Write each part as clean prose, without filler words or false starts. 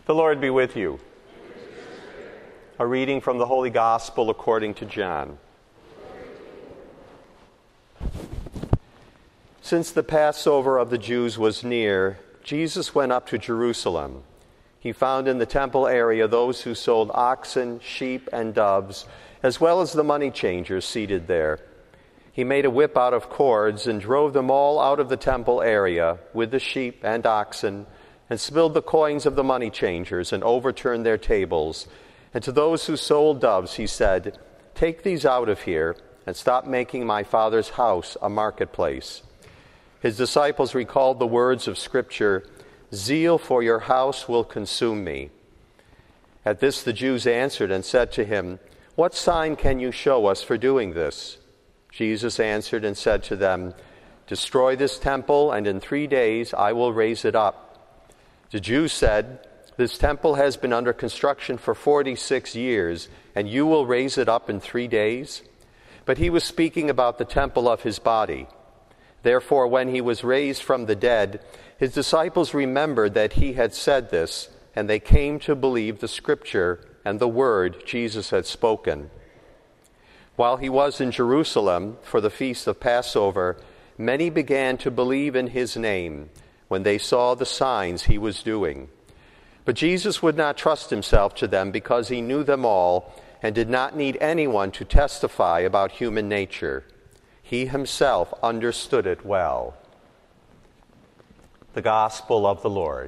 The Lord be with you. A reading from the Holy Gospel according to John. Since the Passover of the Jews was near, Jesus went up to Jerusalem. He found in the temple area those who sold oxen, sheep, and doves, as well as the money changers seated there. He made a whip out of cords and drove them all out of the temple area with the sheep and oxen, and spilled the coins of the money changers and overturned their tables. And to those who sold doves he said, "Take these out of here and stop making my Father's house a marketplace." His disciples recalled the words of Scripture, "Zeal for your house will consume me." At this the Jews answered and said to him, "What sign can you show us for doing this?" Jesus answered and said to them, "Destroy this temple, and in 3 days I will raise it up." The Jews said, "This temple has been under construction for 46 years, and you will raise it up in 3 days?" But he was speaking about the temple of his body. Therefore, when he was raised from the dead, his disciples remembered that he had said this, and they came to believe the Scripture and the word Jesus had spoken. While he was in Jerusalem for the feast of Passover, many began to believe in his name when they saw the signs he was doing. But Jesus would not trust himself to them because he knew them all and did not need anyone to testify about human nature. He himself understood it well. The Gospel of the Lord.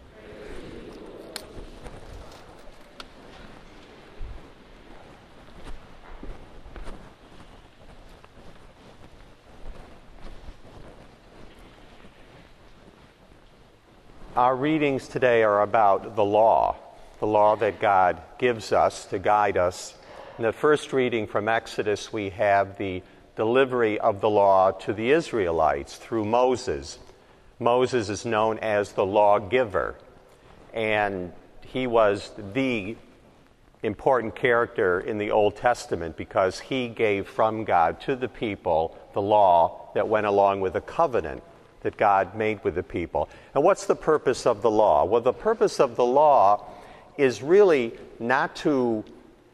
Our readings today are about the law that God gives us to guide us. In the first reading from Exodus, we have the delivery of the law to the Israelites through Moses. Moses is known as the lawgiver, and he was the important character in the Old Testament because he gave from God to the people the law that went along with the covenant that God made with the people. And what's the purpose of the law? Well, the purpose of the law is really not to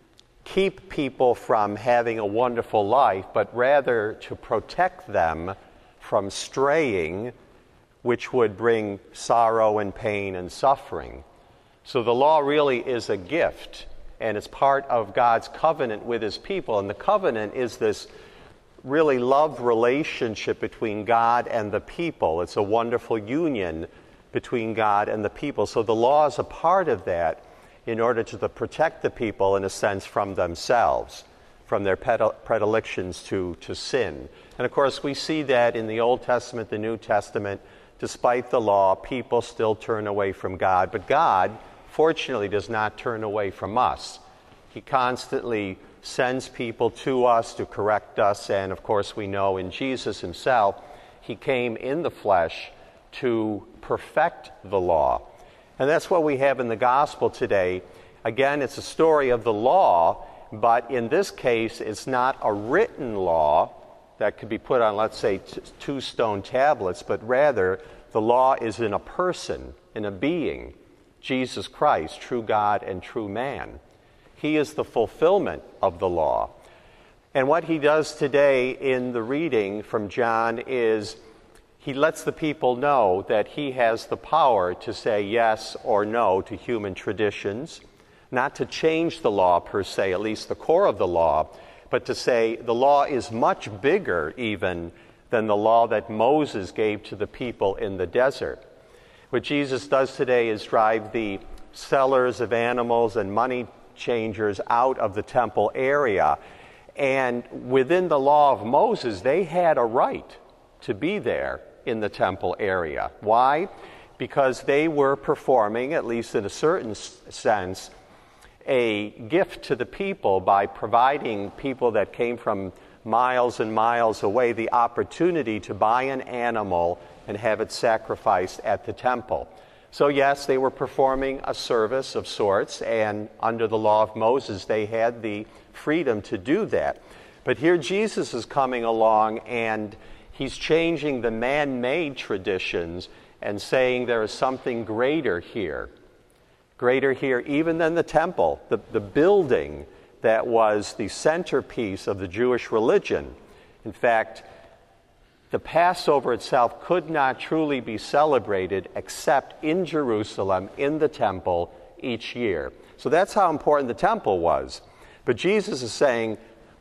keep people from having a wonderful life, but rather to protect them from straying, which would bring sorrow and pain and suffering. So the law really is a gift, and it's part of God's covenant with his people. And the covenant is this really love relationship between God and the people. It's a wonderful union between God and the people. So the law is a part of that in order to protect the people, in a sense, from themselves, from their predilections to sin. And of course, we see that in the Old Testament, the New Testament. Despite the law, people still turn away from God. But God, fortunately, does not turn away from us. He constantly sends people to us to correct us, and of course we know in Jesus himself, he came in the flesh to perfect the law. And that's what we have in the gospel today. Again, it's a story of the law, but in this case, it's not a written law that could be put on, let's say, 2 stone tablets, but rather the law is in a person, in a being, Jesus Christ, true God and true man. He is the fulfillment of the law. And what he does today in the reading from John is he lets the people know that he has the power to say yes or no to human traditions, not to change the law per se, at least the core of the law, but to say the law is much bigger even than the law that Moses gave to the people in the desert. What Jesus does today is drive the sellers of animals and money changers out of the temple area. And within the law of Moses, they had a right to be there in the temple area. Why? Because they were performing, at least in a certain sense, a gift to the people by providing people that came from miles and miles away the opportunity to buy an animal and have it sacrificed at the temple. So yes, they were performing a service of sorts, and under the law of Moses, they had the freedom to do that. But here Jesus is coming along, and he's changing the man-made traditions and saying there is something greater here. greater here even than the temple, the building that was the centerpiece of the Jewish religion. In fact, the Passover itself could not truly be celebrated except in Jerusalem, in the temple, each year. So that's how important the temple was. But Jesus is saying,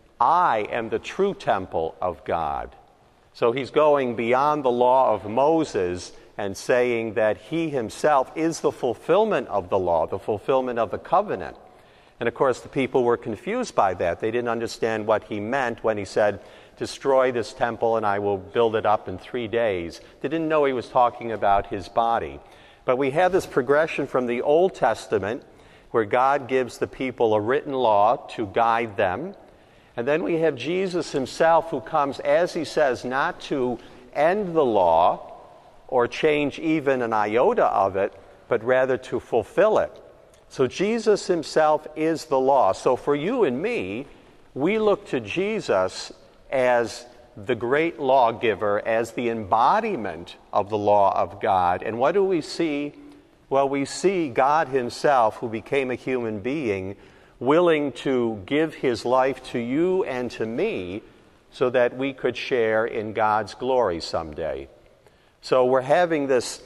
I am the true temple of God. So he's going beyond the law of Moses and saying that he himself is the fulfillment of the law, the fulfillment of the covenant. And of course, the people were confused by that. They didn't understand what he meant when he said, destroy this temple and I will build it up in 3 days. They didn't know he was talking about his body. But we have this progression from the Old Testament where God gives the people a written law to guide them. And then we have Jesus himself who comes, as he says, not to end the law or change even an iota of it, but rather to fulfill it. So Jesus himself is the law. So for you and me, we look to Jesus as the great lawgiver, as the embodiment of the law of God. And what do we see? Well, we see God himself, who became a human being, willing to give his life to you and to me so that we could share in God's glory someday. So we're having this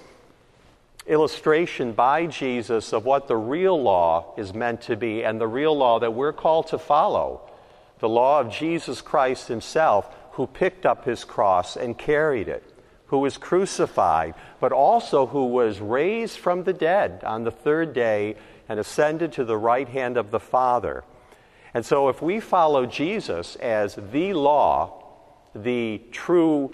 illustration by Jesus of what the real law is meant to be and the real law that we're called to follow. The law of Jesus Christ himself, who picked up his cross and carried it, who was crucified, but also who was raised from the dead on the 3rd day and ascended to the right hand of the Father. And so if we follow Jesus as the law, the true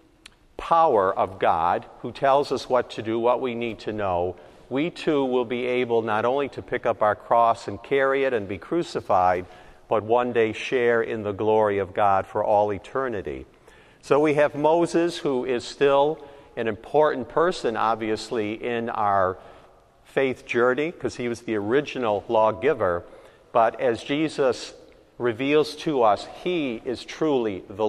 power of God, who tells us what to do, what we need to know, we too will be able not only to pick up our cross and carry it and be crucified, but one day share in the glory of God for all eternity. So we have Moses, who is still an important person, obviously, in our faith journey, because he was the original lawgiver. But as Jesus reveals to us, he is truly the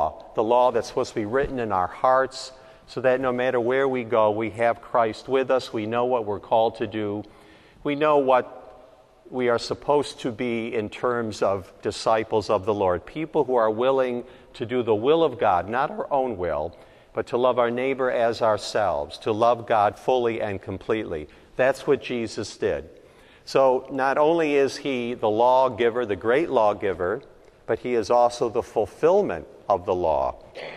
law that's supposed to be written in our hearts, so that no matter where we go, we have Christ with us. We know what we're called to do. We know what we are supposed to be in terms of disciples of the Lord, people who are willing to do the will of God, not our own will, but to love our neighbor as ourselves, to love God fully and completely. That's what Jesus did. So not only is he the lawgiver, the great lawgiver, but he is also the fulfillment of the law.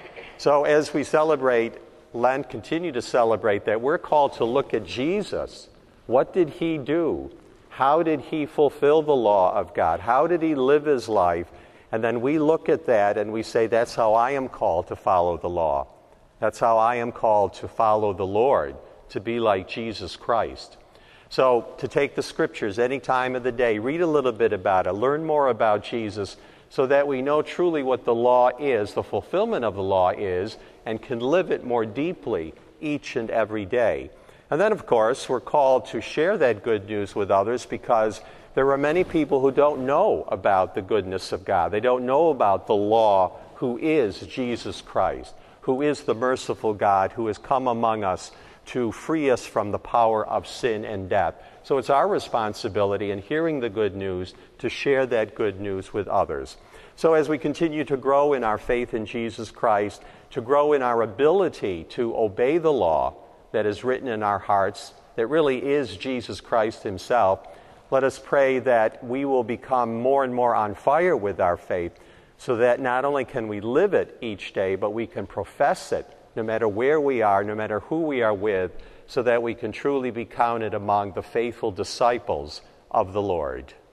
So as we celebrate Lent, continue to celebrate that, we're called to look at Jesus. What did he do? How did he fulfill the law of God? How did he live his life? And then we look at that and we say, that's how I am called to follow the law. That's how I am called to follow the Lord, to be like Jesus Christ. So to take the scriptures any time of the day, read a little bit about it, learn more about Jesus, so that we know truly what the law is, the fulfillment of the law is, and can live it more deeply each and every day. And then, of course, we're called to share that good news with others, because there are many people who don't know about the goodness of God. They don't know about the law, who is Jesus Christ, who is the merciful God, who has come among us to free us from the power of sin and death. So it's our responsibility in hearing the good news to share that good news with others. So as we continue to grow in our faith in Jesus Christ, to grow in our ability to obey the law that is written in our hearts, that really is Jesus Christ himself, let us pray that we will become more and more on fire with our faith, so that not only can we live it each day, but we can profess it no matter where we are, no matter who we are with, so that we can truly be counted among the faithful disciples of the Lord.